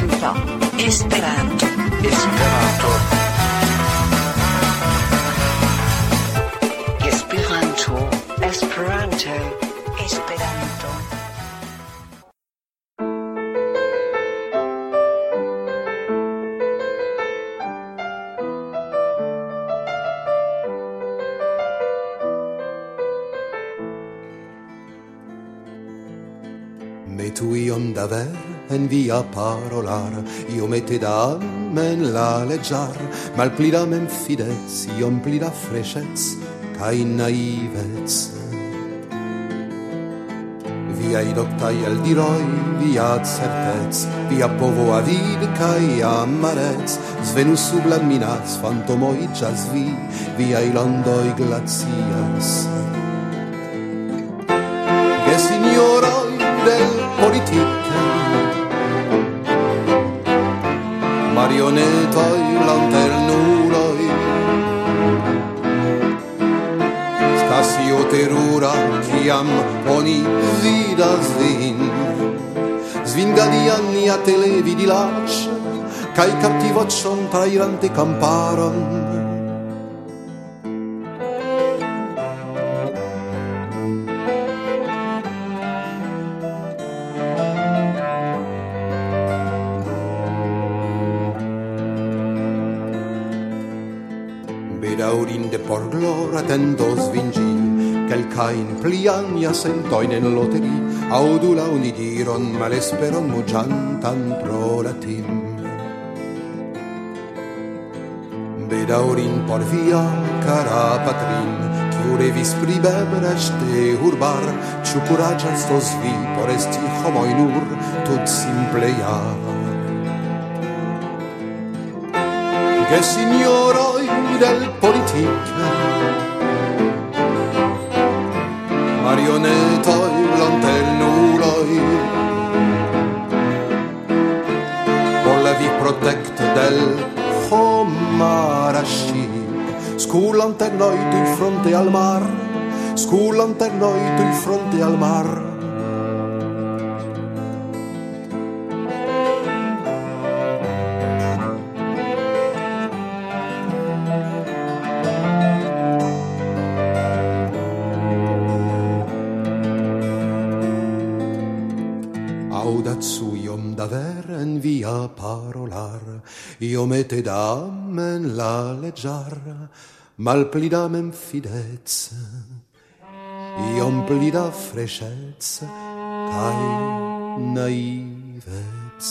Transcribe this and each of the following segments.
Esperanto. Esperanto. Esperanto. Esperanto. Esperanto. Esperanto. Me tu iom d'aver en via parolar, io mette da men la leggiar, mal pli da men fidez, iom pli da freschez, cae naivez. Via i doctai al diroi, via certez, via povo avid cae amarez, svenus sub la minas, fantomoi jas vi, via i londoi glacias. Che signoroi del politica, marionetoi, lanternuloi, stasio terura, chiam oni vidas vin, svingadi anni a tele vidi lac, cae captivocion trairante camparon. Bedaurinde por glora tendos vingi, quelcain pliania sentoin en loteri, audula unidiron malesperon mugiantan pro latim. Bedaurin por via, cara patrin, ciurevis pribebreste urbar, ciu curagias tos vi por esti homoi nur, tut simpleia. Che signoroi del politica, marionetoi, lanternuloi, por la vi protect del homarashi, sculanternoi tu fronte al mar, sculanternoi tu fronte al mar. Audatsu iom d'aver en via parolar, iom et damen la leggiar, mal pli da men fidez, iom pli da freschez, cae naivez.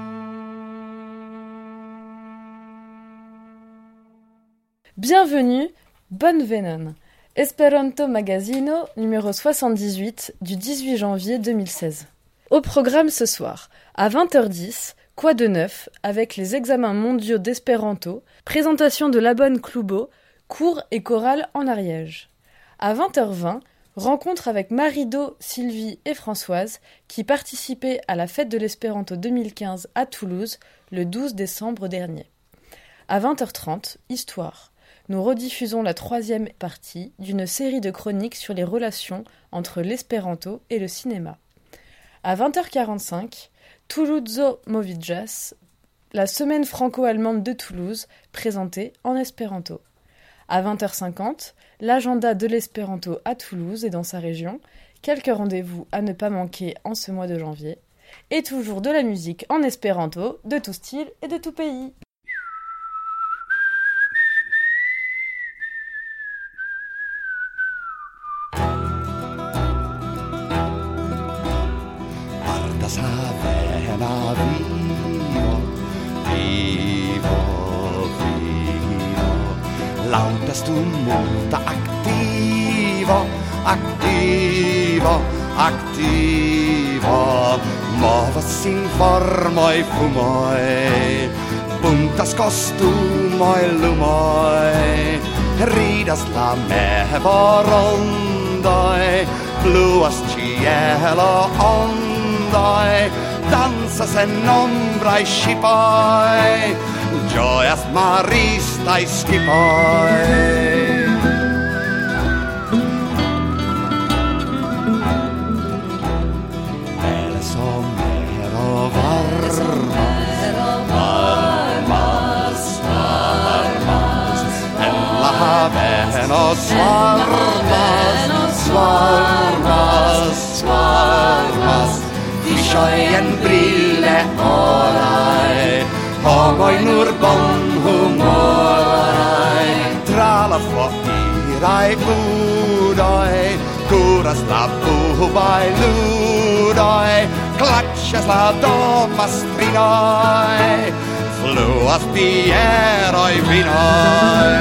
Bienvenue, bonne venon. Esperanto Magazino, numéro 78, du 18 janvier 2016. Au programme ce soir, à 20h10, Quoi de neuf, avec les examens mondiaux d'espéranto, présentation de la bonne Cloubeau, cours et chorale en Ariège. À 20h20, rencontre avec Marido, Sylvie et Françoise, qui participaient à la fête de l'espéranto 2015 à Toulouse, le 12 décembre dernier. À 20h30, Histoire. Nous rediffusons la 3e partie d'une série de chroniques sur les relations entre l'espéranto et le cinéma. À 20h45, Toulouse Movijas, la semaine franco-allemande de Toulouse, présentée en espéranto. À 20h50, l'agenda de l'espéranto à Toulouse et dans sa région, quelques rendez-vous à ne pas manquer en ce mois de janvier, et toujours de la musique en espéranto, de tout style et de tout pays. Savena vivo, vivo, vivo, lautest multa activo, activo, activo, movas in formoi fumoi, buntas costumoi lumoi, ridas la mevo rondoi, fluas cielo ondoi, dansas en ombrae shipoi, gioias maristae skipoi. Nelle sommero varma, svarmas Fishojen brille orai Homoi nurbon humorai Trala irai budoi Kuras la puhubai ludoi Klatsas la domas trinoi Fluas pieroi vinoi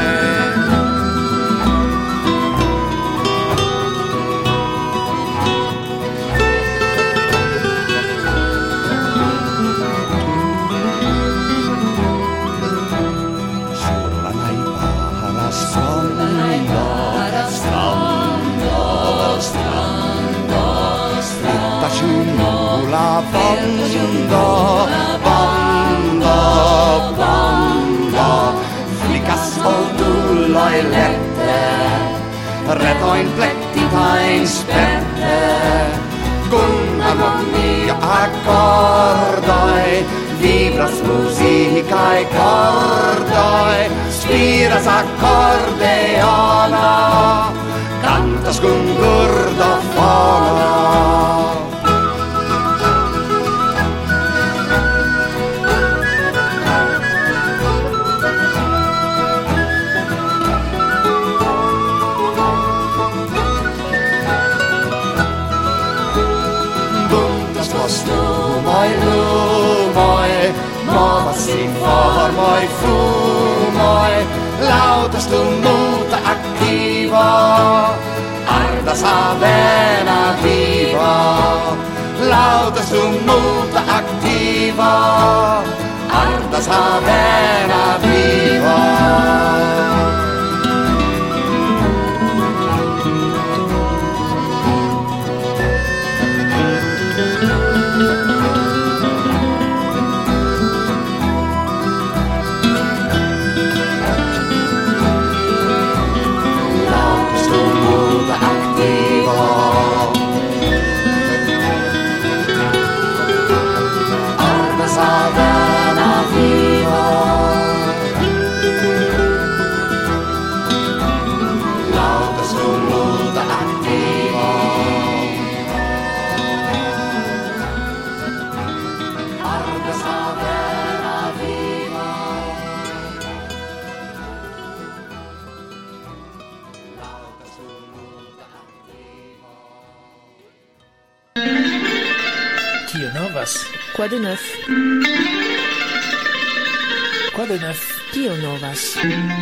Retoin plettitain sperte Kun armonia akkordoi Vibras musicae cordoi Spiras accordeona Cantas cum gurdofona Movasi formoi fumoi Lautas tu muta activa Ardas avena viva Lautas tu muta activa Ardas avena viva Quoi de neuf? Quoi de neuf? Kio novas?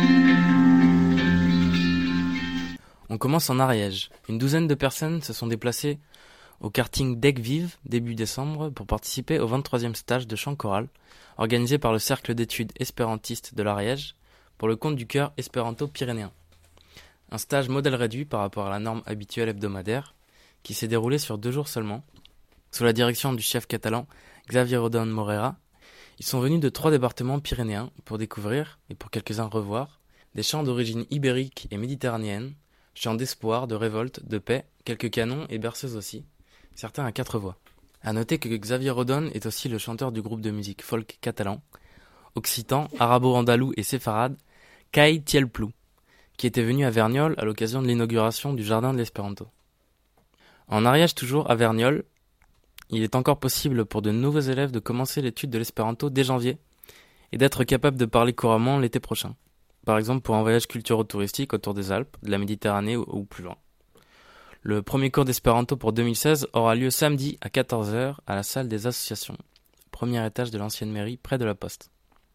On commence en Ariège. Une douzaine de personnes se sont déplacées au karting d'Aigues-Vives début décembre pour participer au 23e stage de chant choral organisé par le Cercle d'études espérantistes de l'Ariège pour le compte du chœur espéranto pyrénéen. Un stage modèle réduit par rapport à la norme habituelle hebdomadaire qui s'est déroulé sur 2 jours seulement. Sous la direction du chef catalan Xavier Rodon Morera, ils sont venus de 3 départements pyrénéens pour découvrir, et pour quelques-uns revoir, des chants d'origine ibérique et méditerranéenne, chants d'espoir, de révolte, de paix, quelques canons et berceuses aussi, certains à 4 voix. À noter que Xavier Rodon est aussi le chanteur du groupe de musique folk catalan, occitan, arabo-andalou et séfarade, Cai Tielplou, qui était venu à Verniolle à l'occasion de l'inauguration du jardin de l'Espéranto. En Ariège toujours, à Verniolle, il est encore possible pour de nouveaux élèves de commencer l'étude de l'espéranto dès janvier et d'être capable de parler couramment l'été prochain. Par exemple pour un voyage culturo-touristique autour des Alpes, de la Méditerranée ou plus loin. Le premier cours d'espéranto pour 2016 aura lieu samedi à 14h à la salle des associations, premier étage de l'ancienne mairie près de la Poste.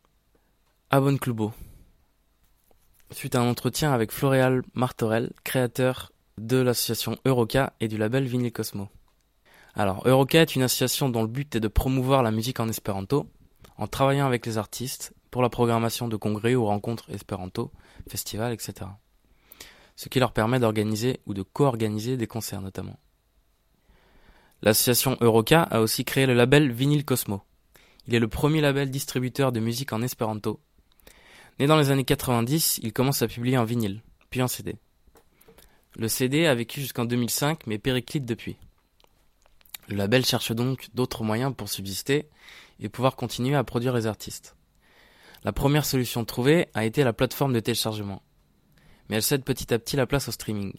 À Bonne-Cloubeau. Suite à un entretien avec Floréal Martorell, créateur de l'association Euroca et du label Vinyl Cosmo. Alors, Euroca est une association dont le but est de promouvoir la musique en espéranto, en travaillant avec les artistes pour la programmation de congrès ou rencontres espéranto, festivals, etc. Ce qui leur permet d'organiser ou de co-organiser des concerts notamment. L'association Euroca a aussi créé le label Vinyl Cosmo. Il est le premier label distributeur de musique en espéranto. Né dans les années 90, il commence à publier en vinyle, puis en CD. Le CD a vécu jusqu'en 2005, mais périclite depuis. Le label cherche donc d'autres moyens pour subsister et pouvoir continuer à produire les artistes. La première solution trouvée a été la plateforme de téléchargement. mais elle cède petit à petit la place au streaming.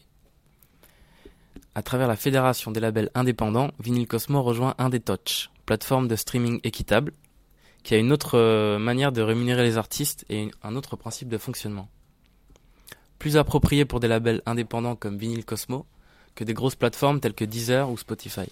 À travers la fédération des labels indépendants, Vinyl Cosmo rejoint Indetouch, plateforme de streaming équitable, qui a une autre manière de rémunérer les artistes et un autre principe de fonctionnement. Plus approprié pour des labels indépendants comme Vinyl Cosmo que des grosses plateformes telles que Deezer ou Spotify.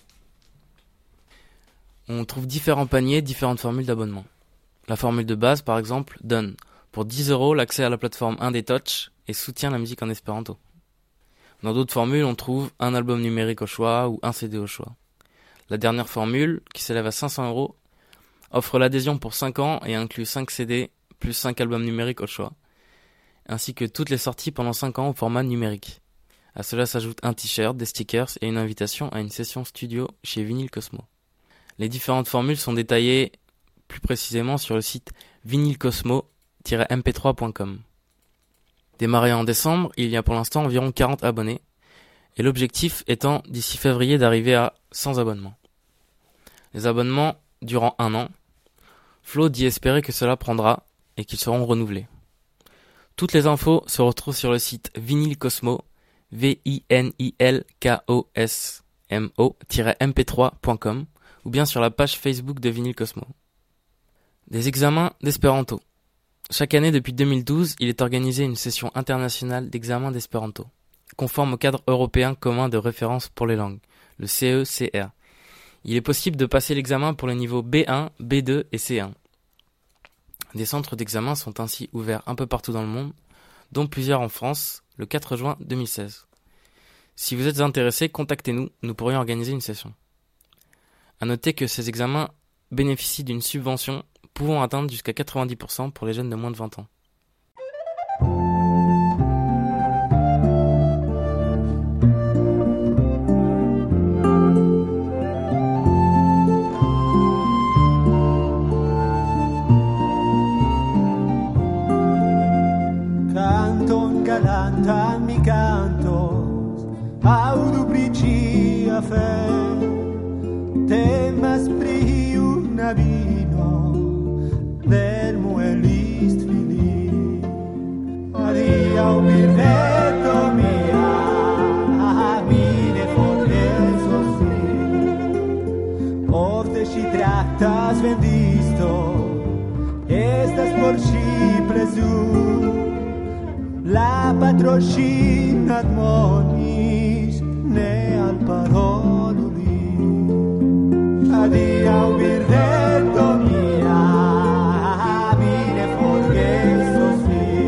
On trouve différents paniers, différentes formules d'abonnement. La formule de base, par exemple, donne pour 10 € l'accès à la plateforme Indetouch et soutient la musique en espéranto. Dans d'autres formules, on trouve un album numérique au choix ou un CD au choix. La dernière formule, qui s'élève à 500 €, offre l'adhésion pour 5 ans et inclut 5 CD plus 5 albums numériques au choix, ainsi que toutes les sorties pendant 5 ans au format numérique. À cela s'ajoute un t-shirt, des stickers et une invitation à une session studio chez Vinyl Cosmo. Les différentes formules sont détaillées plus précisément sur le site vinylcosmo-mp3.com. Démarré en décembre, il y a pour l'instant environ 40 abonnés, et l'objectif étant d'ici février d'arriver à 100 abonnements. Les abonnements durant 1 an. Flo dit espérer que cela prendra et qu'ils seront renouvelés. Toutes les infos se retrouvent sur le site vinylcosmo, vinylcosmo-mp3.com ou bien sur la page Facebook de Vinyl Cosmo. Des examens d'espéranto. Chaque année depuis 2012, il est organisé une session internationale d'examen d'espéranto, conforme au cadre européen commun de référence pour les langues, le CECR. Il est possible de passer l'examen pour les niveaux B1, B2 et C1. Des centres d'examen sont ainsi ouverts un peu partout dans le monde, dont plusieurs en France, le 4 juin 2016. Si vous êtes intéressé, contactez-nous, nous pourrions organiser une session. À noter que ces examens bénéficient d'une subvention pouvant atteindre jusqu'à 90% pour les jeunes de moins de 20 ans. Canton galanta mi cantos, audubrici a fe, temas pri una vino, del muelist fili. Adia birretto mia, mine forgesos mi. Ofte si tractas vendisto, estas por si presum. La patrocina admonis, ne al paroluli. Adia birretto mia, mine forgesos mi.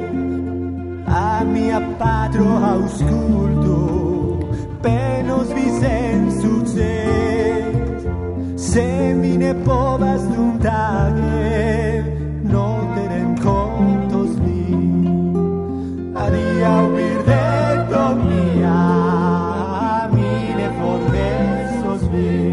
A mia patro ausculto, penos visen succes. Se mi ne povas dum tage, no tenen contos mi. Adia birretto mia, mine forgesos mi.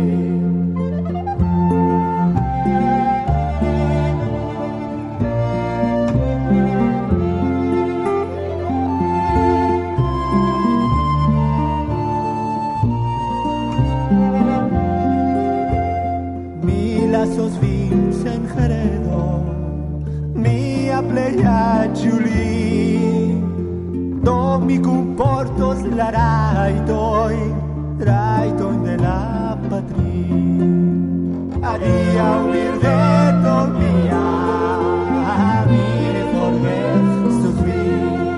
Sos vins en Jeredo, mia pleia Giuli, do mi comportos la raitoin de la patri. Adia birretto mia, mine forgesos vi.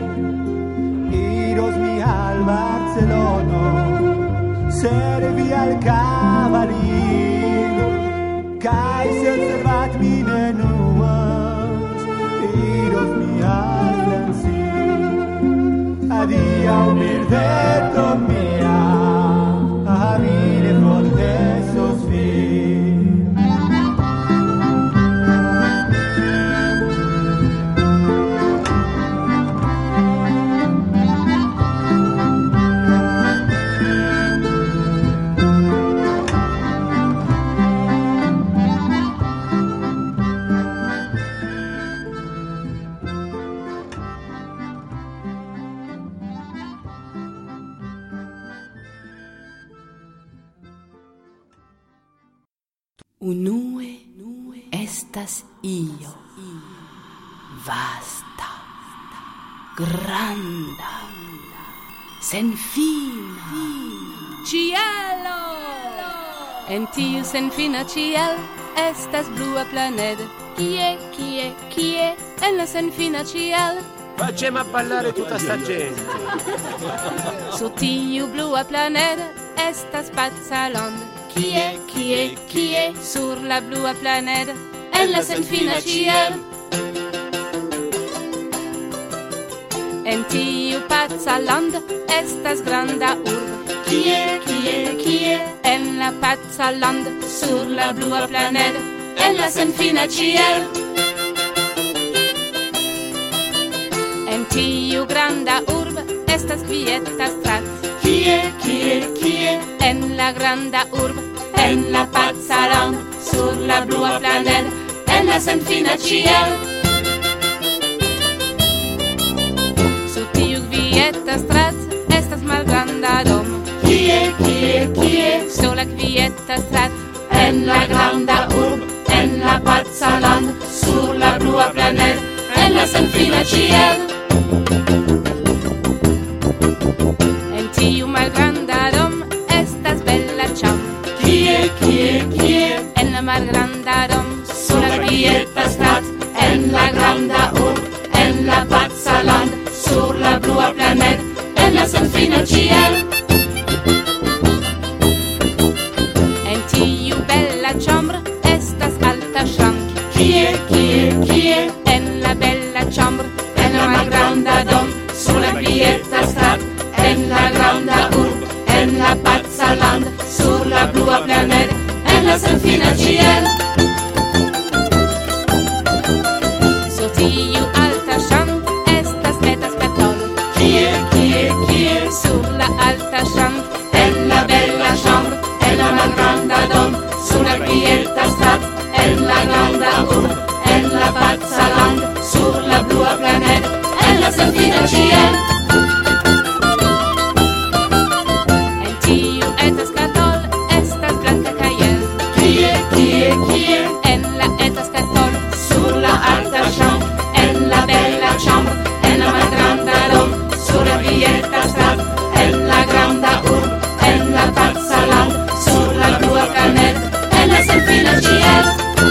Iros mi al Barcelono, servi al cavalino. Kai servat mine nuas, iros mi al Franci. Adia birretto mia, mine forgesos vi. Unue estas io vasta, granda, sen fina, cielo. En tiu sen fina ciel estas blua planedo. Chi è en la sen fina ciel? Facciamo a ballare tutta sta gente. Su tiu blua planedo estas pazza l'onda. Chi è sur la blua planedo en la sen fina ciel? En tiu pazza l'onda estas granda urbo. Chi è en la pazza l'onda sur la blua planedo en la sen fina ciel? En tiu granda urbo estas kvieta strato. Chi è en la granda urbo en la pazza l'onda sur la blua planedo en la sen fina ciel? Su tiu kvieta strato estas malgranda domo. Chi è sola kvieta strato en la granda urbo en la pazza l'onda sur la blua planedo en la sen fina ciel? En tiu malgranda dom estas bella ĉambro. Chi è en la malgranda dom sola kvieta strato en la granda urbo en la pazza l'onda sur la blua planedo en la sen fina ciel? En tiu bella ĉambro estas alta ŝranko. Chi è en la bella ĉambro en la malgranda dom sur la kvieta strato en la granda urbo en la pazza l'onda sur la blua planedo en la sen fina ciel? Sur tiu alta ŝranko estas eta skatolo. Chi è sur la alta ŝranko en la bella ĉambro en la malgranda dom sur la kvieta strato en la granda urbo en la pazza l'onda sur la blua planedo en la sen fina ciel? En tiu eta skatolo estas blanka kajero. Chi è en la eta skatolo sur la alta ŝranko en la bella ĉambro en la malgranda dom sur la kvieta strato en la granda urbo en la pazza l'onda sur la blua planedo en la sen fina ciel?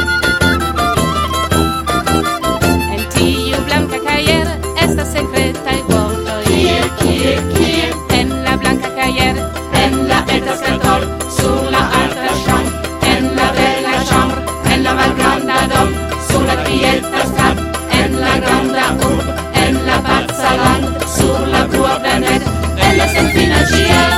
En tiu blanka kajero estas sekretaj vortoj. Chi è en la blanka kajero en la eta skatolo sur la alta ŝranko en la bella ĉambro en la malgranda dom sur la kvieta strato en la granda urbo en la pazza l'onda sur la blua planedo en la sen fina ciel?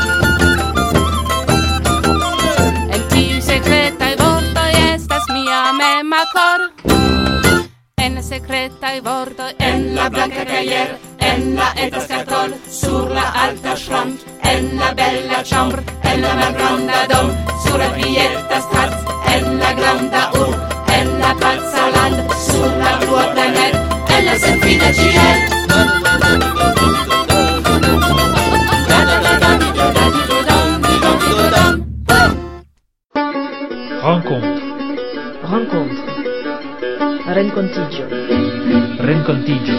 En tiu sekretaj vortoj estas mia mema koro. En la sekretaj vortoj en la blanka kajero en la eta skatolo sur la alta ŝranko en la bella ĉambro en la malgranda dom sur la kvieta strato en la granda urbo en la pazza l'onda sur la blua planedo en la sen fina ciel? Rencontigio.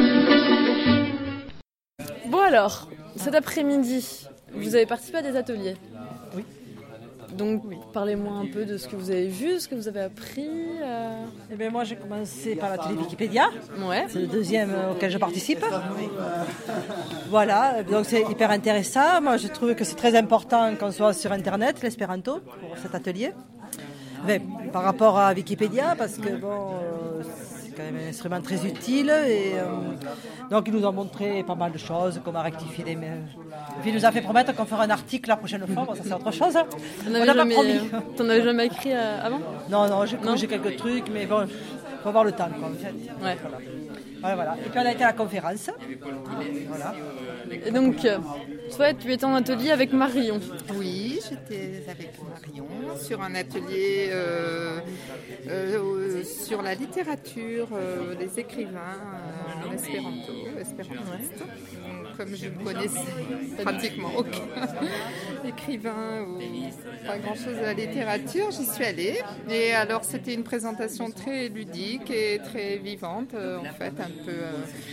Bon alors, cet après-midi, vous avez participé à des ateliers. Oui. Donc, parlez-moi un peu de ce que vous avez vu, ce que vous avez appris. Eh bien, moi, j'ai commencé par l'atelier Wikipédia. Ouais. C'est le deuxième auquel je participe. Voilà, donc c'est hyper intéressant. Moi, je trouve que c'est très important qu'on soit sur Internet, l'espéranto, pour cet atelier. Mais, par rapport à Wikipédia, parce que bon, c'est quand même un instrument très utile. Et donc, ils nous ont montré pas mal de choses, comment rectifier les mails. Et puis, il nous a fait promettre qu'on fera un article la prochaine fois. Bon, ça, c'est autre chose. T'en avais jamais écrit avant ? Non, j'ai quelques trucs, mais bon, il faut avoir le temps, quoi, en fait. Ouais. Voilà. Et puis, on a été à la conférence. Voilà. Et donc, toi, tu étais en atelier avec Marion. Oui, j'étais avec Marion sur un atelier sur la littérature, des écrivains en espérantiste. Comme je ne connaissais pratiquement aucun écrivain ou pas grand-chose de la littérature, j'y suis allée. Et alors, c'était une présentation très ludique et très vivante, en fait, un peu,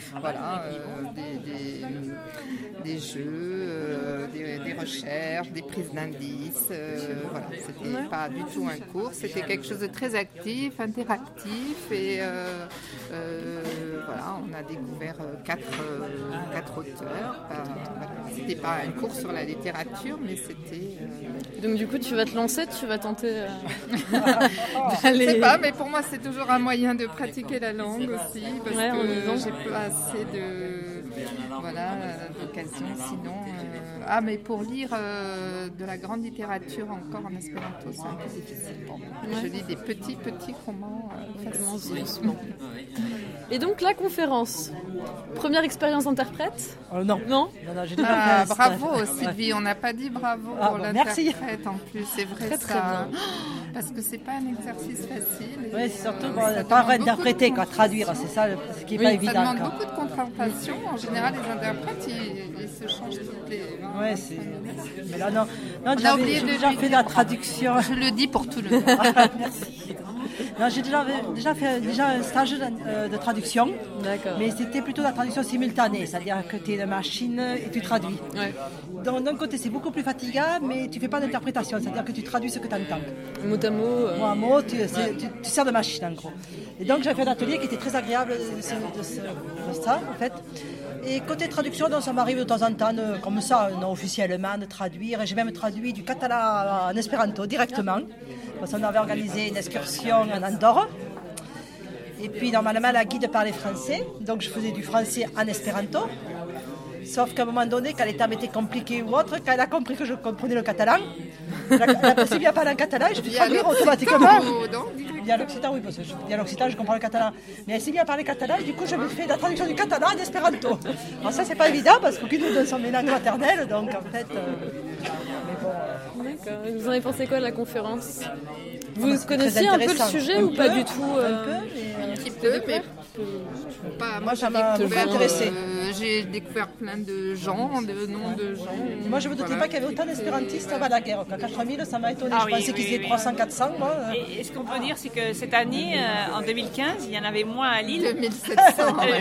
des jeux, des recherches, des prises d'indices. Voilà, c'était pas du tout un cours, c'était quelque chose de très actif, interactif et voilà, on a découvert quatre auteurs. C'était pas un cours sur la littérature, mais c'était. Donc du coup, tu vas te lancer, tu vas tenter. Je sais pas, mais pour moi, c'est toujours un moyen de pratiquer la langue aussi, parce que j'ai pas assez d'occasion. Sinon, mais pour lire de la grande littérature encore en espéranto, c'est un peu difficile. Bon, je lis des petits romans faciles. Et donc la conférence, première expérience interprète ? Non, j'ai déjà fait bravo Sylvie, on n'a pas dit bravo pour l'interprète en plus, c'est vrai très, ça. très bien. Parce que c'est pas un exercice facile. Oui, c'est surtout pas interpréter, traduire, c'est ça ce qui n'est pas évident. Ça demande beaucoup de concentration. En général, les interprètes, ils se changent toutes les... Oui, c'est... Mais là, non j'ai déjà fait de la traduction. Je le dis pour tout le monde. Merci. Non, j'ai déjà fait un stage de traduction. D'accord. Mais c'était plutôt la traduction simultanée, c'est-à-dire que tu es une machine et tu traduis. Ouais. Donc d'un côté, c'est beaucoup plus fatigant, mais tu ne fais pas d'interprétation, c'est-à-dire que tu traduis ce que tu entends. Mot à mot. Mot à mot, tu sers de machine en gros. Et donc j'ai fait un atelier qui était très agréable de ça en fait. Et côté traduction, donc, ça m'arrive de temps en temps, comme ça, non officiellement, de traduire. Et j'ai même traduit du catalan en espéranto directement. Parce qu'on avait organisé une excursion en Andorre. Et puis normalement, la guide parlait français. Donc je faisais du français en espéranto. Sauf qu'à un moment donné, quand les termes étaient compliqués ou autre, quand elle a compris que je comprenais le catalan, elle a passé bien parler en catalan et je fais traduire automatiquement. Il y a l'occitan, oui, parce que il y a l'occitan, je comprends le catalan. Mais elle s'est bien parler catalan et du coup, je me fais la traduction du catalan en espéranto. Alors ça, c'est pas évident parce qu'aucune de nous sont mes langues maternelles, donc en fait... mais bon... D'accord. Vous en avez pensé quoi de la conférence ? Vous connaissiez un peu le sujet ou pas du tout Un petit peu, mais pas. Moi, ça m'a intéressé. J'ai découvert plein de gens, de noms de gens. Moi, je ne me doutais pas qu'il y avait autant d'espérantistes avant la guerre. Qu'à 4000, ça m'a étonné. Je pensais qu'ils étaient 300-400. Et ce qu'on peut dire, c'est que cette année, en 2015, il y en avait moins à Lille. 2700.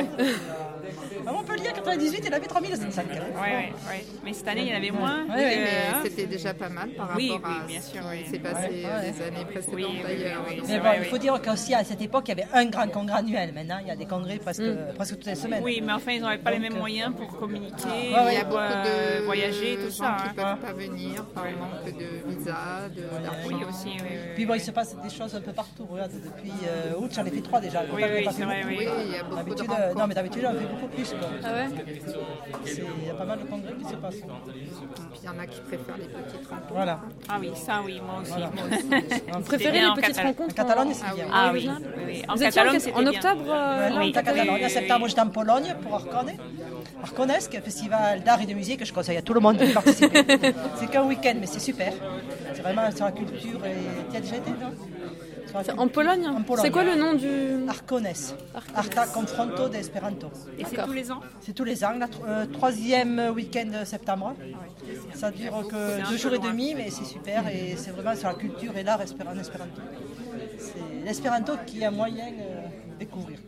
À Montpellier, en 98, il y en avait 3500. Oui. Mais cette année, il y en avait moins. Mais c'était déjà pas mal par rapport à bien sûr, ce qui s'est passé les années précédentes d'ailleurs. Mais bon, il faut dire qu'aussi à cette époque, il y avait un grand congrès annuel. Maintenant, il y a des congrès presque toutes les semaines. Oui, mais enfin, ils n'avaient pas les mêmes moyens pour communiquer, il y a beaucoup de voyager, tout ça. Qui ne peuvent pas venir par manque de visa, d'argent. Oui, aussi. Puis bon, il se passe des choses un peu partout. Regarde, depuis août, j'en ai fait 3 déjà. Oui, c'est vrai. Oui, il y a beaucoup de rencontres. Non, mais d'habitude, j'en fais beaucoup plus. Ah ouais ? Il y a pas mal de congrès qui se passent. Puis il y en a qui préfèrent les petites rencontres. Voilà. Ah oui, ça oui, moi aussi. Voilà. Vous préférez les petites rencontres en Catalogne, c'est bien. Ah oui. Vous étiez en octobre en Catalogne. En septembre, j'étais en Pologne pour Arconesque, un festival d'art et de musique que je conseille à tout le monde de participer. C'est qu'un week-end, mais c'est super. C'est vraiment sur la culture. Tu as déjà été, non? En Pologne. C'est quoi le nom du... Arcones. Arta Confronto d'Esperanto. Et c'est tous les ans? C'est tous les ans, le troisième week-end de septembre. Ça dure que 2 jours et demi, mais c'est super et c'est vraiment sur la culture et l'art en espéranto. C'est l'espéranto qui est un moyen de découvrir.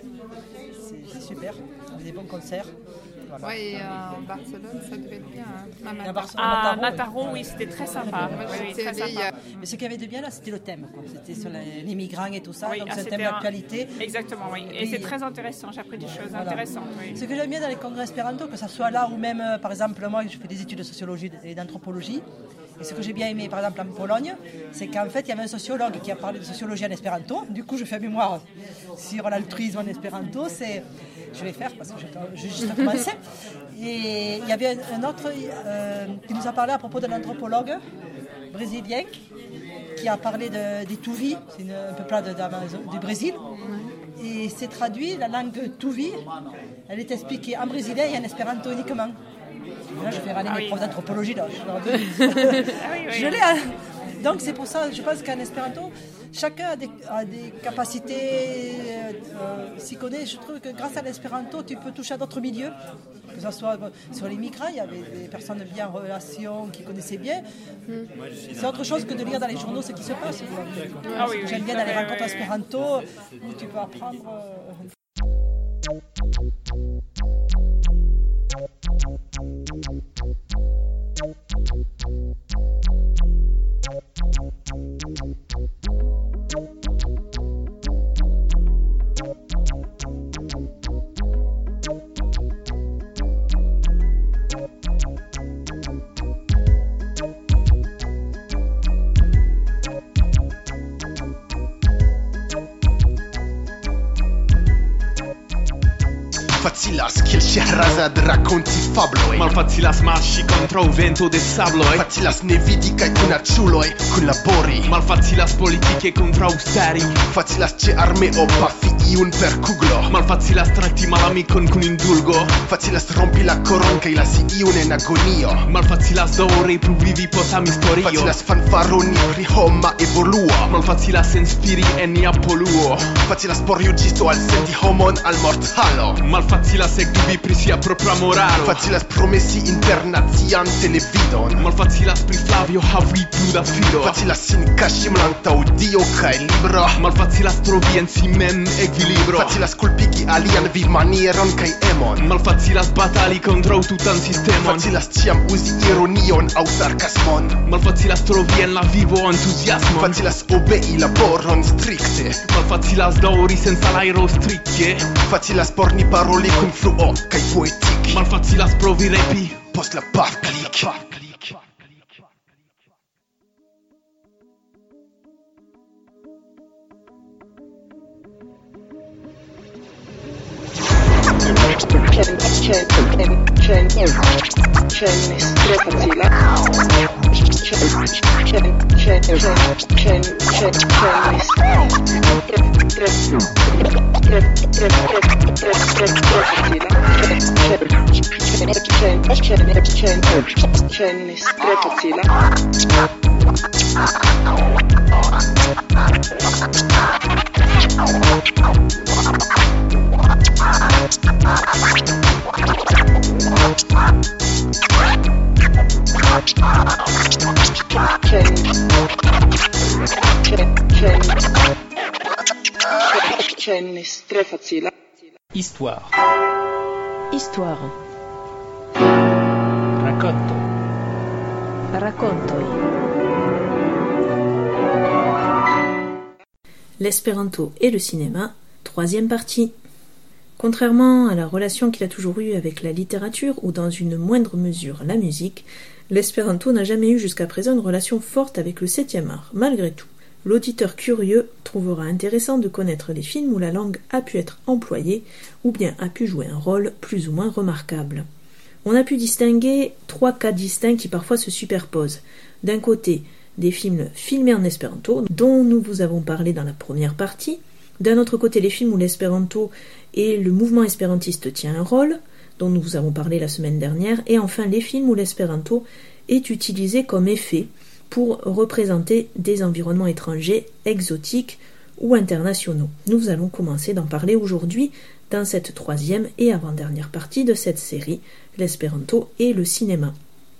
C'est super, avec des bons concerts. Voilà. Oui, en Barcelone, ça devait être bien. À Mataró, oui, c'était très sympa. Oui, très sympa. Mais ce qu'il y avait de bien là, c'était le thème. C'était sur les migrants et tout ça, oui, donc c'est un thème d'actualité. Exactement, oui. Et c'est très intéressant, j'ai appris des choses intéressantes. Oui. Ce que j'aime bien dans les congrès espéranto, que ça soit là ou même, par exemple, moi, je fais des études de sociologie et d'anthropologie. Et ce que j'ai bien aimé, par exemple, en Pologne, c'est qu'en fait, il y avait un sociologue qui a parlé de sociologie en espéranto. Du coup, je fais un mémoire sur l'altruisme en espéranto. Je vais faire parce que j'ai juste commencé. Et il y avait un autre qui nous a parlé à propos d'un anthropologue brésilien qui a parlé des Tuvi, c'est un peuple du Brésil. Et c'est traduit, la langue Tuvi, elle est expliquée en brésilien et en espéranto uniquement. Là, je vais râler mes profs d'anthropologie. Là. Je l'ai. Donc, c'est pour ça, je pense qu'en espéranto, chacun a des capacités s'y connaît. Je trouve que grâce à l'espéranto, tu peux toucher à d'autres milieux. Que ce soit sur les migrants, il y avait des personnes bien en relation qui connaissaient bien. C'est autre chose que de lire dans les journaux ce qui se passe. J'aime bien dans les rencontres espéranto où tu peux apprendre. Facilas che il Shahrazad racconti fabloi Malfacilas masci contro un vento de sabloi Facilas ne vidi kai kun aciuloi kun labori Malfacilas politiche contro austeri Facilas ce arme o baffi iun per kuglo Malfacilas tratti malamicon kun indulgo Facilas rompi la coron kai lasi iun en agonio Malfacilas dore plu vivi potam historio Facilas fanfaroni pri homa evoluo Malfacilas inspiri en nia poluo Facilas por jugisto al senti homon al mortalo Malfacilas ec dubi pri sia propra moralo Facilas promessi internazian televidon Malfacilas pri Flavio havi plu da fido Facilas sin kaŝi malantaŭ Dio kaj libro Malfacilas trovi en si mem ekvilibro Facilas kulpigi alian vivmanieron kaj emon Malfacilas batali kontraŭ tutan sistemon Facilas ĉiam uzi ironion aŭ sarkasmon Malfacilas trovi en la vivo entuziasmon Facilas obei laboron strikte Malfacilas daŭri sen salajro strike Facilas por ni paroli kun fluo kaj poetik Malfacilas provi repi post la pafklik Histoire. Histoire. Racconto. Raccontoi. L'espéranto et le cinéma, troisième partie. Contrairement à la relation qu'il a toujours eue avec la littérature ou dans une moindre mesure la musique, l'espéranto n'a jamais eu jusqu'à présent une relation forte avec le 7e art. Malgré tout, l'auditeur curieux trouvera intéressant de connaître les films où la langue a pu être employée ou bien a pu jouer un rôle plus ou moins remarquable. On a pu distinguer 3 cas distincts qui parfois se superposent. D'un côté, des films filmés en espéranto, dont nous vous avons parlé dans la première partie. D'un autre côté, les films où l'espéranto et le mouvement espérantiste tient un rôle, dont nous vous avons parlé la semaine dernière. Et enfin, les films où l'espéranto est utilisé comme effet pour représenter des environnements étrangers, exotiques ou internationaux. Nous allons commencer d'en parler aujourd'hui dans cette troisième et avant-dernière partie de cette série, l'espéranto et le cinéma.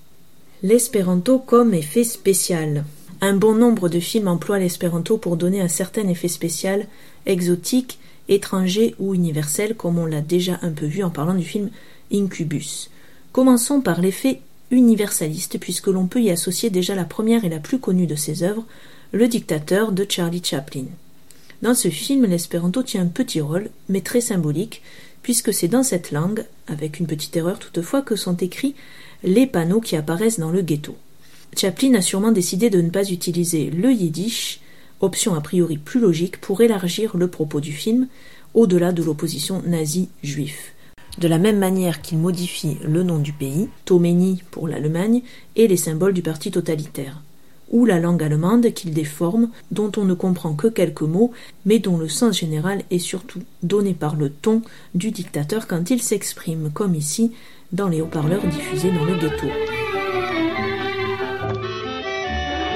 L'espéranto comme effet spécial. Un bon nombre de films emploient l'espéranto pour donner un certain effet spécial, exotique, étranger ou universel, comme on l'a déjà un peu vu en parlant du film Incubus. Commençons par l'effet universaliste, puisque l'on peut y associer déjà la première et la plus connue de ses œuvres, Le Dictateur de Charlie Chaplin. Dans ce film, l'espéranto tient un petit rôle, mais très symbolique, puisque c'est dans cette langue, avec une petite erreur toutefois, que sont écrits les panneaux qui apparaissent dans le ghetto. Chaplin a sûrement décidé de ne pas utiliser le yiddish, option a priori plus logique pour élargir le propos du film, au-delà de l'opposition nazi-juif. De la même manière qu'il modifie le nom du pays, Toménie pour l'Allemagne, et les symboles du parti totalitaire, ou la langue allemande qu'il déforme, dont on ne comprend que quelques mots, mais dont le sens général est surtout donné par le ton du dictateur quand il s'exprime, comme ici, dans les haut-parleurs diffusés dans le ghetto.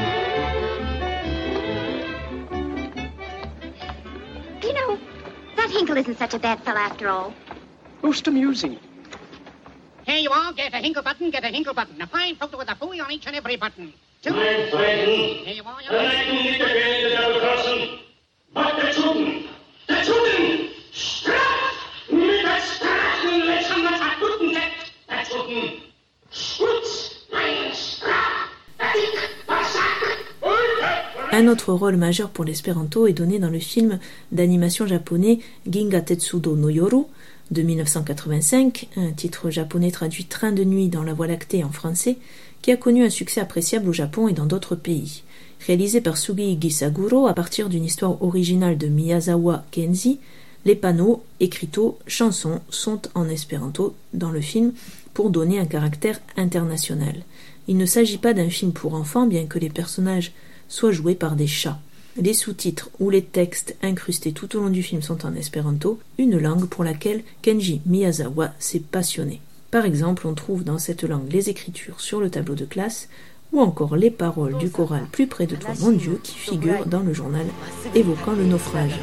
You know, that Hinkle isn't such a bad fellow after all. Most amusing. Here you are, get a Hinkle button, get a Hinkle button. A fine photo with a fooey on each and every button. Two. Mein Freund, Here you are, Reiten mit der Geld der Double-Crossen. Was der Tuten? Der Tuten! Straff! Mit der Strafen, let's haben wir verbunden, der Tuten! Schutz, meine Straff! Un autre rôle majeur pour l'espéranto est donné dans le film d'animation japonais Ginga Tetsudo no Yoru de 1985, un titre japonais traduit Train de nuit dans la Voie lactée en français, qui a connu un succès appréciable au Japon et dans d'autres pays. Réalisé par Sugi Gisaguro à partir d'une histoire originale de Miyazawa Kenji, les panneaux, écriteaux, chansons sont en espéranto dans le film pour donner un caractère international. Il ne s'agit pas d'un film pour enfants, bien que les personnages soient joués par des chats. Les sous-titres ou les textes incrustés tout au long du film sont en espéranto, une langue pour laquelle Kenji Miyazawa s'est passionné. Par exemple, on trouve dans cette langue les écritures sur le tableau de classe ou encore les paroles du choral Plus près de toi mon Dieu qui figurent dans le journal évoquant le naufrage.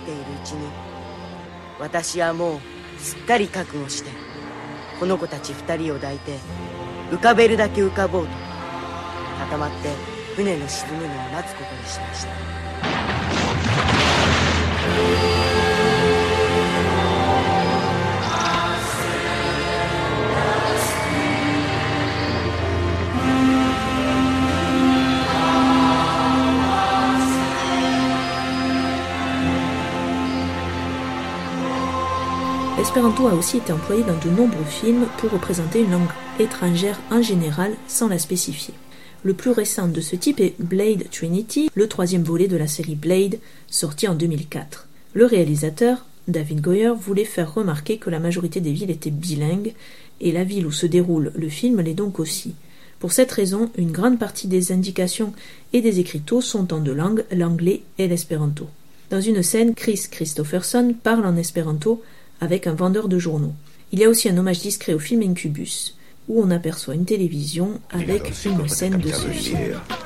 私はもうすっかり覚悟してこの子たち2人を抱いて浮かべるだけ浮かぼうと固まって船の沈むのを待つことにしました。 L'espéranto a aussi été employé dans de nombreux films pour représenter une langue étrangère en général sans la spécifier. Le plus récent de ce type est Blade Trinity, le troisième volet de la série Blade, sorti en 2004. Le réalisateur, David Goyer, voulait faire remarquer que la majorité des villes étaient bilingues, et la ville où se déroule le film l'est donc aussi. Pour cette raison, une grande partie des indications et des écriteaux sont en deux langues, l'anglais et l'espéranto. Dans une scène, Chris Christopherson parle en espéranto avec un vendeur de journaux. Il y a aussi un hommage discret au film Incubus, où on aperçoit une télévision avec une scène de ce film.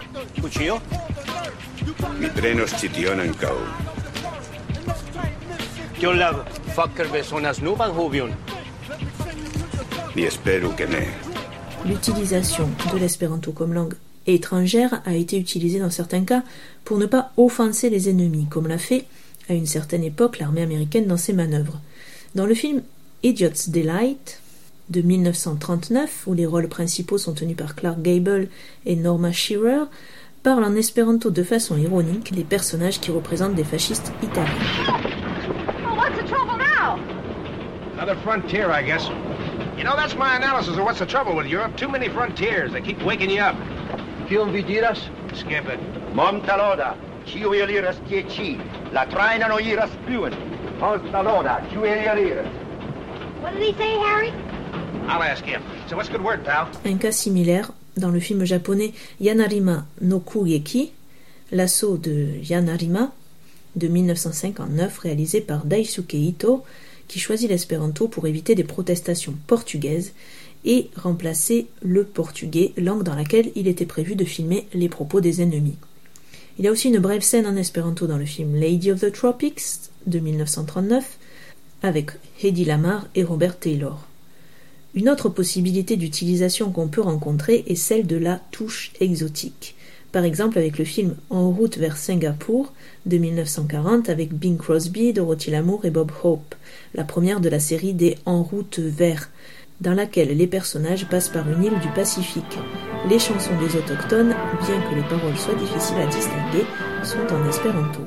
L'utilisation de l'espéranto comme langue étrangère a été utilisée dans certains cas pour ne pas offenser les ennemis, comme l'a fait à une certaine époque l'armée américaine dans ses manœuvres. Dans le film Idiot's Delight de 1939, où les rôles principaux sont tenus par Clark Gable et Norma Shearer, parlent en espéranto de façon ironique les personnages qui représentent des fascistes italiens. Oh, what's the trouble now? Another frontier, I guess. You know, that's my analysis of what's the trouble with Europe. Too many frontiers. They keep waking you up. Chiun vi diras? Skip it. Montaloda, ciu eliras tieci, la traina no iras pluen. Montaloda, ciu eliras. What did he say, Harry? I'll ask him. So what's a good word, pal? Un cas similaire dans le film japonais Yanarima no Kugeki, l'assaut de Yanarima de 1959, réalisé par Daisuke Ito, qui choisit l'espéranto pour éviter des protestations portugaises et remplacer le portugais, langue dans laquelle il était prévu de filmer les propos des ennemis. Il y a aussi une brève scène en espéranto dans le film Lady of the Tropics de 1939 avec Hedy Lamarr et Robert Taylor. Une autre possibilité d'utilisation qu'on peut rencontrer est celle de la touche exotique. Par exemple avec le film En route vers Singapour de 1940 avec Bing Crosby, Dorothy Lamour et Bob Hope, la première de la série des En route vers, dans laquelle les personnages passent par une île du Pacifique. Les chansons des autochtones, bien que les paroles soient difficiles à distinguer, sont en espéranto.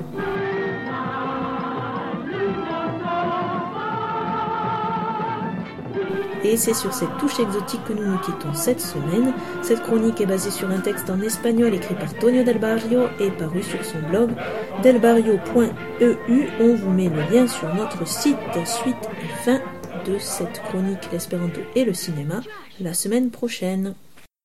Et c'est sur cette touche exotique que nous nous quittons cette semaine. Cette chronique est basée sur un texte en espagnol écrit par Tonio Del Barrio et paru sur son blog delbarrio.eu. On vous met le lien sur notre site. Suite et fin de cette chronique l'espéranto et le cinéma la semaine prochaine.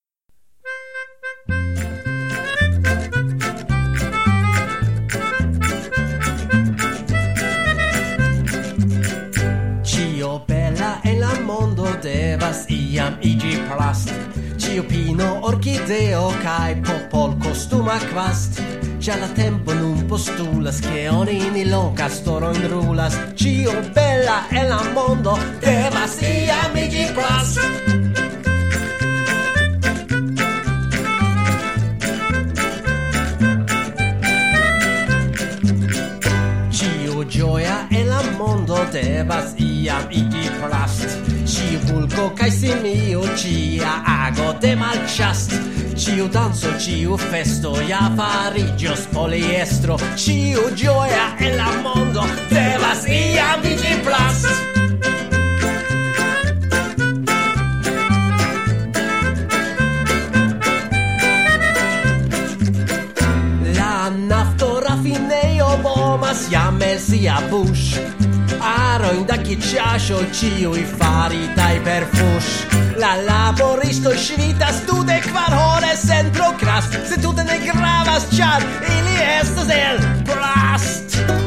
Devas iam igi plast Cio pino orchideo Cae popol costuma quast già da tempo non postulas che ogni loca storo in rulas. Cio bella e la mondo devas iam igi plus. Gioia e la mondo devas iam igi plast. Ciu vulco kai simio cia ago de malchast. Ciu danzo, ciu festo, ja farigios poliestro. Ciu gioia e la mondo devas iam igi plast. La nafto raffineio bomas jam el sia bush. Aroin da chicciascio ciui faritai per fush. La laboristo svitas tu de 4 ore sen procrast. Se tu te ne gravas char ili estas el plast.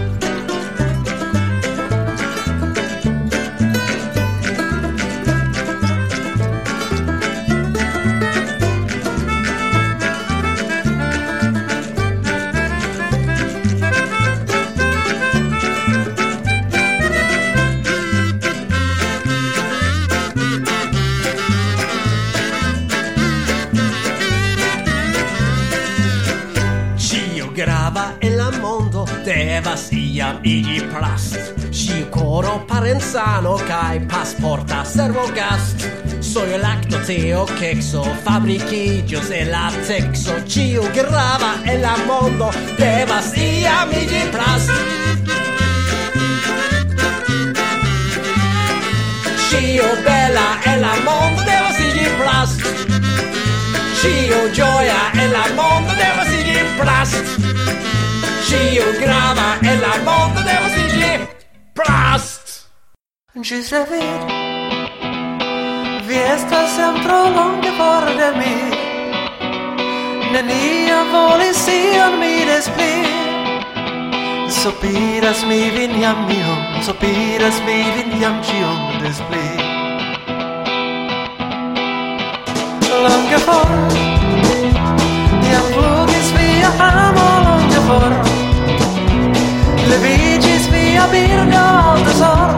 Grava e la mondo devas iam igi plast. Ciu coro parenzano kai pasporta servo gast. Soio lacto teo kexo fabricigios e latexo. Ciu grava e la mondo devas iam igi plast. Ciu bella e la mondo devas igi plast. Ciu gioia e la mondo devas igi plast. Ciu grava e la mondo devas igi plast. Ĝis revido, vi estas jam tro longe for de mi. Neniam volis ion mi des pli. Sopiras mi vin jam iom, sopiras mi vin jam ĉiom des pli. Longe for, jam flugis via amo longe for. Levigis via birdo al tesor.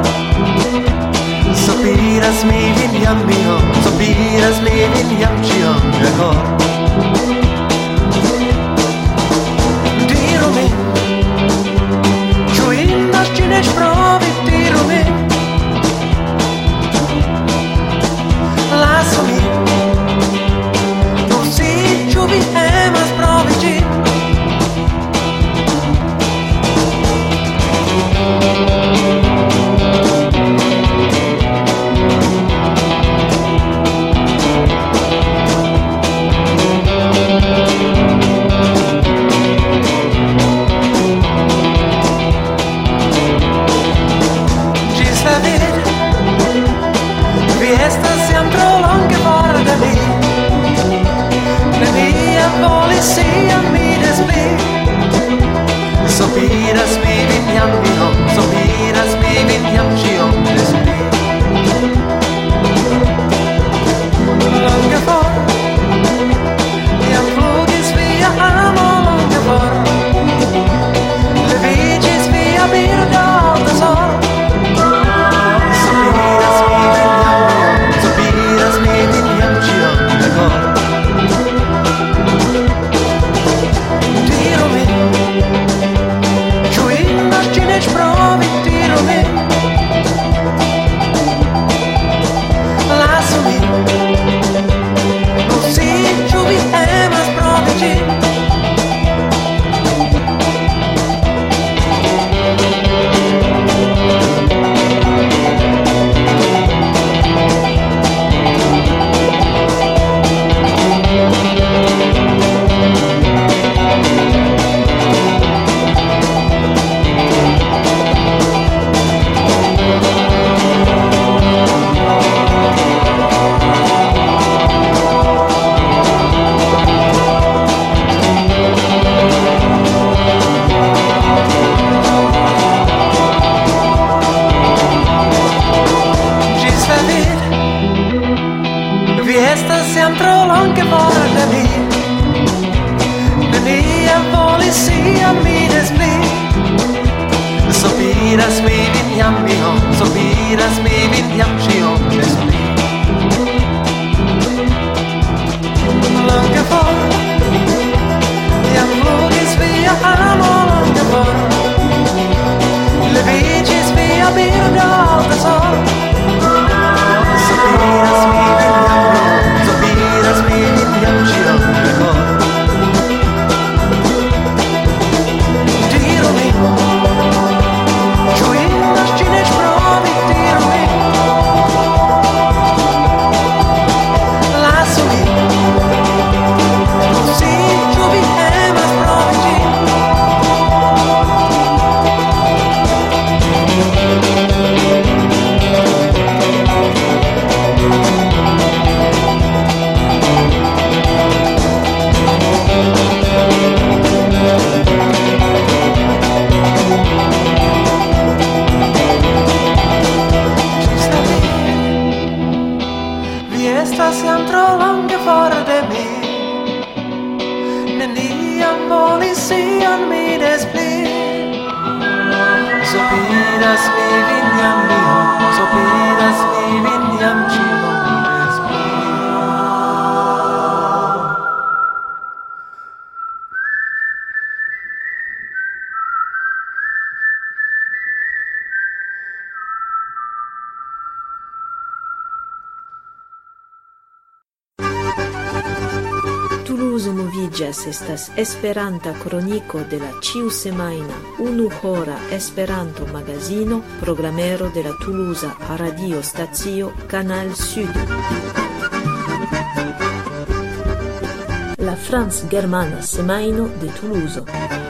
Sopiras mi vin jam iom, sopiras mi vin jam ĉiom de cor. Diru mi, ĉu indas ĝin eĉ provi, diru mi. Lasu min, nur si ĉu vi emas provi ĝin. Sopiras mi vin ĉion espri. Longe for, jam flugis via amo longe for. Leviĝis via birdo al tesoro. Sopiras mi vin jam ĉion rekor. Diru mi, ĉu indas ĝin eĉ provi, diru mi. Lasu min, si ĉu vi emas provi ĝin. Estas jam tro longe for de mi. Neniam volis sian mi des pli. Sopiras mi vin jam iom, sopiras mi vin jam ĉion des pli. Toulouse moviĝas estas Esperanta kroniko de la ĉiusemajna unuhora Esperanto-magazino, programero de la Toulousa radiostacio Canal Sud. La France-germana semajno de Toulouse.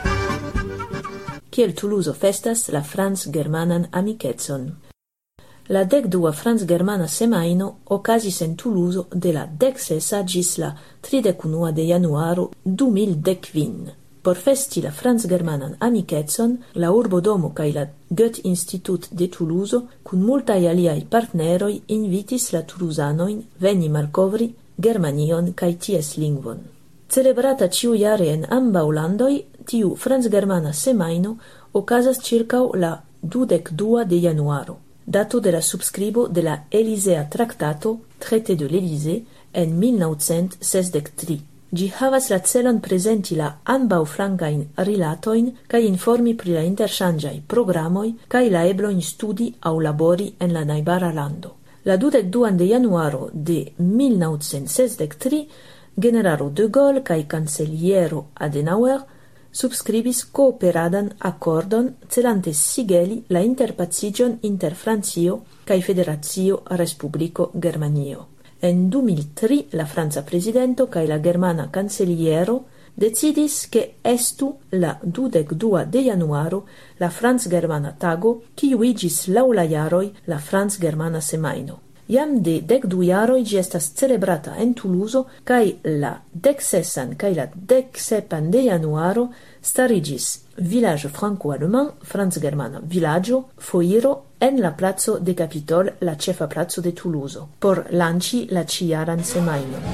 Kiel Toulouse festas la France-germanan amikecon. La 12 France-germana semajno okazis en Toulouse de la 16 ĝis la 31 de januaro 2015. Por festi la France-germanan amikecon, la urbodomo kaj la Goethe-Institut de Toulouse kun multaj aliaj partneroj invitis la toulouzanojn veni malkovri Germanion kaj ties lingvon. Celebrata ĉiujare en ambaŭ landoj, tiu France-germana semajno okazas ĉirkaŭ la 22 de januaro. Dato de la subscribo de la Elysea Traktato, Traité de l'Élysée, en 1963. Ĝi havas la celon prezenti la ambaŭflankajn rilatojn kaj informi pri la interŝanĝaj programoj kaj la eblojn studi aŭ labori en la najbara lando. La 22 de januaro de 1963, generalo de Gaulle kaj kanceliero Adenauer subscribis cooperadan accordon celante sigeli la interpacigion inter Francio kaj Federacio Respubliko Germanio. En 2003 la franca presidento kaj la germana kanceliero decidis ke estu la 22 de januaro la France-germana tago, kiu iĝis laŭ la jaroj la France-germana semajno. Jam de 12 jaroj ĝi estas celebrata en Toulouse kaj la 16 kaj la 17 de januaro stariĝis vilaĝo franco-alemand, France-germana vilaĝo, foiro en la placo de Capitol, la ĉefa placo de Toulouse, por lanĉi la ĉijaran semajnon.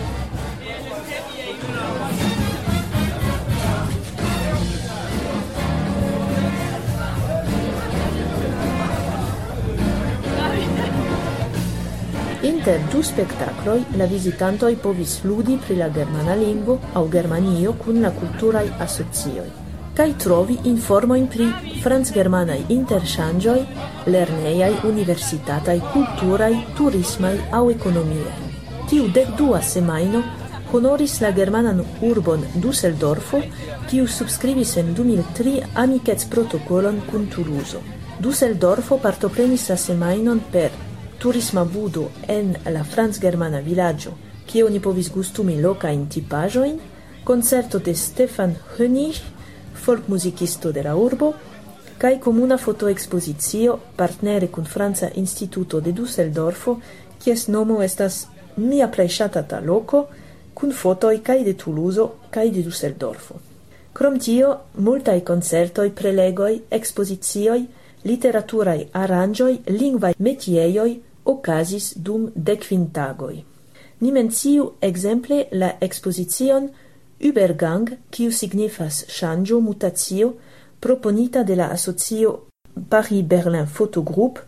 Inter du spektakloj la vizitantoj povis ludi pri la germana lingvo aŭ Germanio kun la kulturaj asocioj kaj trovi informojn pri franc-germanaj interŝanĝoj, lernejaj, universitataj, kulturaj, turismaj aŭ ekonomiaj. Tiu 12 semajno honoris la germanan urbon Düsseldorfo, kiu subskribis en 2003 amikecprotokolon kun Toulouse. Düsseldorfo partoprenis la semajnon per turisma budo en la France-germana vilaĝo, kie oni povis gustumi lokajn tipaĵojn, koncerto de Stefan Hönig, folkmuzikisto de la urbo, kaj komuna fotoekspozicio partnere kun Franca Instituto de Düsseldorfo, kies nomo estas Mia plej ŝatata loko, kun fotoj kaj de Toulouse kaj de Düsseldorfo. Krom tio, multaj koncertoj, prelegoj, ekspozicioj, literaturaj aranĝoj, lingvaj metiejoj okazis dum 10 tagoj. Ni menciu ekzemple la ekspozicion Übergang, kiu signifas ŝanĝo, mutacio, proponita de la asocio Paris-Berlin Photogroup,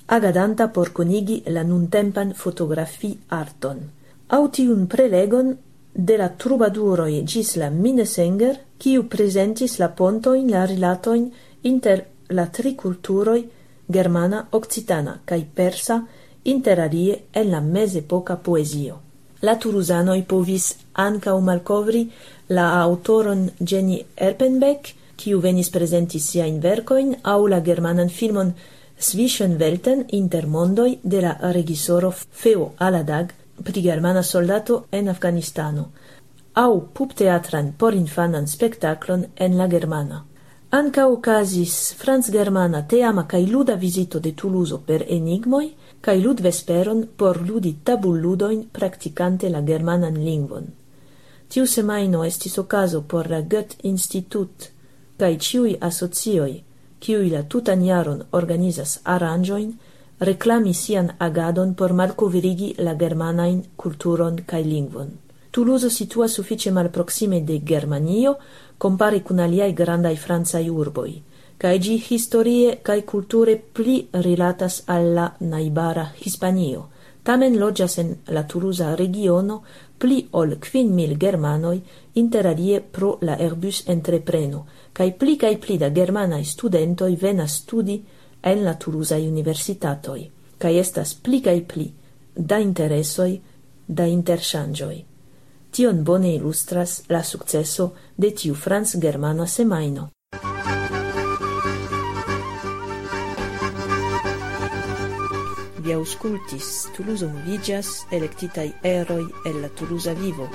agadanta por conigi la nuntempan fotografi-arton. Aŭ tiun prelegon de la trubaduroj ĝis la Minnesänger, kiu prezentis la pontojn, la rilatojn inter la tri kulturoj germana, occitana kaj persa, interalie en la mezepoka poezio. La Toulousanoj povis ankaŭ malkovri la aŭtoron Jenny Erpenbeck, kiu venis prezenti siajn verkojn, aŭ la germanan filmon Zwischenwelten inter mondoj de la regisoro Feo Aladag pri germana soldato en Afganistano, aŭ pupteatran porinfanan spektaklon en la germana. Ankaŭ okazis franc-germana teama kaj luda vizito de Toulouse per enigmoj kaj ludvesperon por ludi tabulludojn praktikante la germanan lingvon. Tiu semajno estis okazo por la Goethe-Institut kaj ĉiuj asocioj, kiuj la tutan jaron organizas aranĝojn, reklami sian agadon por malkovrigi la germanajn kulturon kaj lingvon. Toulouse situas sufiĉe malproksime de Germanio, compare kun aliaj grandaj francaj urboj, kaj ĝi historie kaj kulture pli rilatas al la najbara Hispanio. Tamen loĝas en la Toulousa regiono pli ol 5,000 germanoj, interalie pro la Airbus-entrepreno, kaj pli da germanaj studentoj venas studi en la Toulousaj universitatoj, kaj estas pli da interesoj, da interŝanĝoj. Tion bone ilustras la sukceso de tiu franc-germana semajno. Vi aŭskultis Toulouso moviĝas, elektitaj eroj el la Toulousa vivo.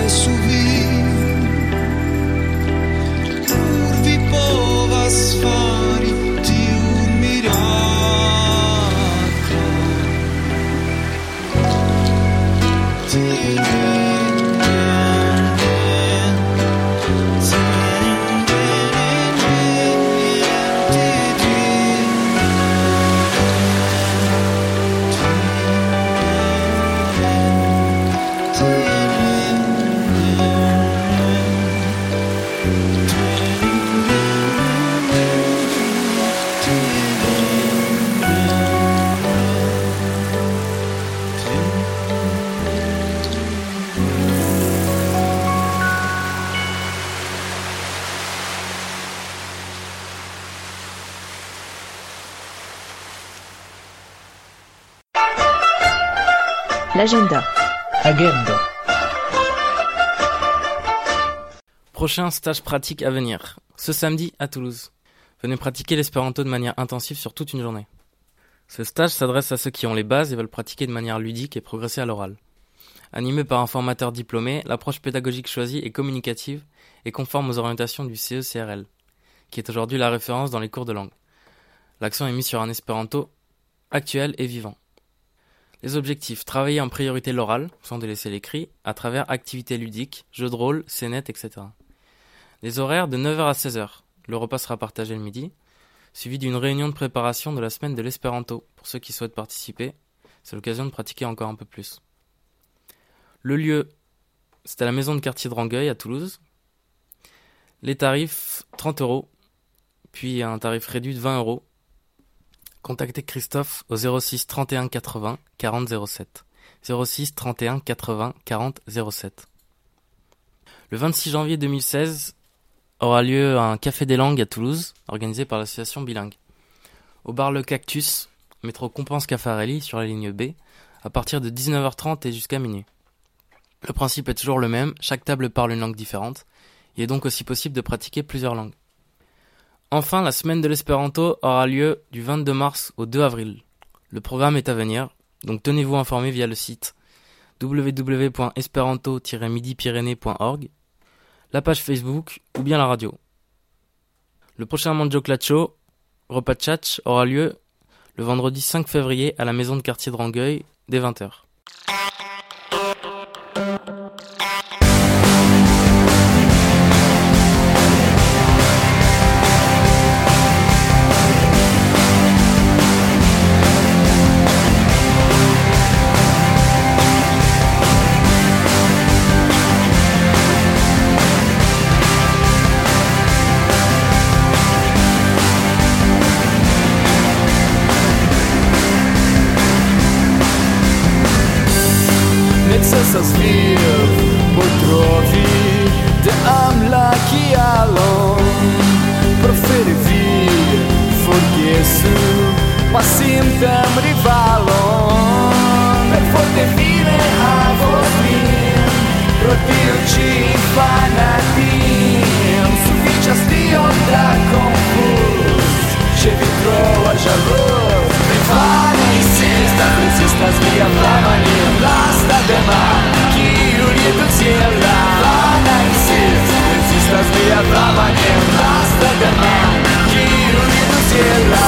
L'agenda. Agenda. Prochain stage pratique à venir. Ce samedi à Toulouse. Venez pratiquer l'espéranto de manière intensive sur toute une journée. Ce stage s'adresse à ceux qui ont les bases et veulent pratiquer de manière ludique et progresser à l'oral. Animé par un formateur diplômé, l'approche pédagogique choisie est communicative et conforme aux orientations du CE-CRL, qui est aujourd'hui la référence dans les cours de langue. L'accent est mis sur un espéranto actuel et vivant. Les objectifs: travailler en priorité l'oral, sans délaisser l'écrit, à travers activités ludiques, jeux de rôle, scénettes, etc. Les horaires de 9h à 16h. Le repas sera partagé le midi, suivi d'une réunion de préparation de la semaine de l'espéranto. Pour ceux qui souhaitent participer, c'est l'occasion de pratiquer encore un peu plus. Le lieu, c'est à la maison de quartier de Rangueil à Toulouse. Les tarifs, 30 €, puis un tarif réduit de 20 €. Contactez Christophe au 06 31 80 40 07. 06 31 80 40 07. Le 26 janvier 2016 aura lieu un Café des langues à Toulouse, organisé par l'association Bilingue. Au bar Le Cactus, métro Compense-Caffarelli sur la ligne B, à partir de 19h30 et jusqu'à minuit. Le principe est toujours le même, chaque table parle une langue différente. Il est donc aussi possible de pratiquer plusieurs langues. Enfin, la semaine de l'espéranto aura lieu du 22 mars au 2 avril. Le programme est à venir, donc tenez-vous informés via le site www.esperanto-midi-pyrénées.org, la page Facebook ou bien la radio. Le prochain Manjo Clacho, repas de tchatch, aura lieu le vendredi 5 février à la maison de quartier de Rangueil dès 20h. Sa sviv potrovi te amlaki alon preferivi forgesu pasintem rivalon per forte fine a vostrin protirci fanatim sufficiasti da confus che vi trova jalous rivali sistas resistas via flamanim lasta dema que unido ciela lana insist resistas via flamanim lasta dema que unido ciela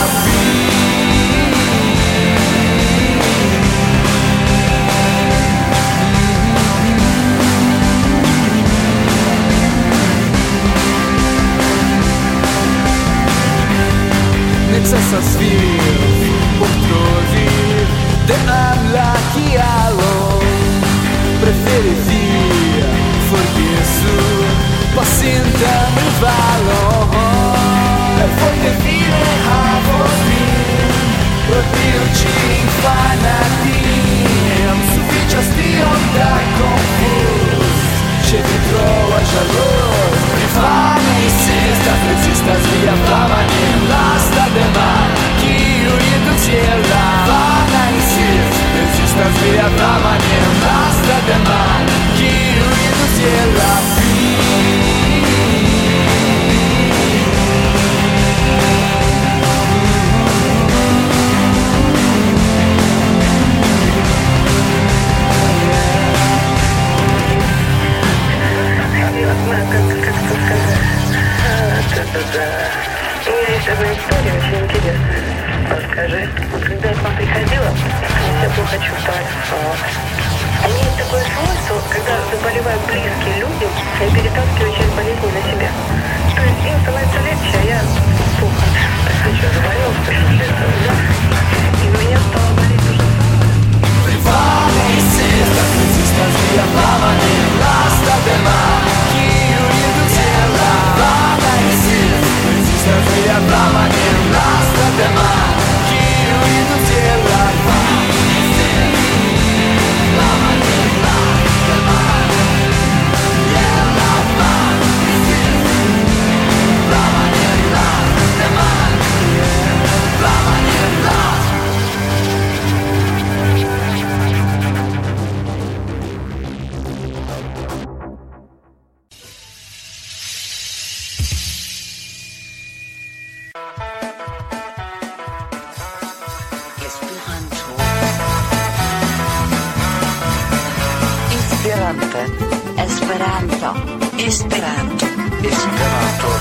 Nexasa sviv potrovi de amlaki alon preferivi forgesu pasintem rivalon per forte fine a vostrin protirci fanatim sufficiasti da confus che vi trova jalous rifani sistas resistas via flamanim lasta dema que unido ciela fana insist resistas via flamanim lasta dema que unido ciela имеют такое свойство, когда заболевают близкие люди, они перетаскивают часть болезни на себя. То есть им становится легче, а я плохо. Хочу заболел, и у меня стало болеть уже. Esperanto.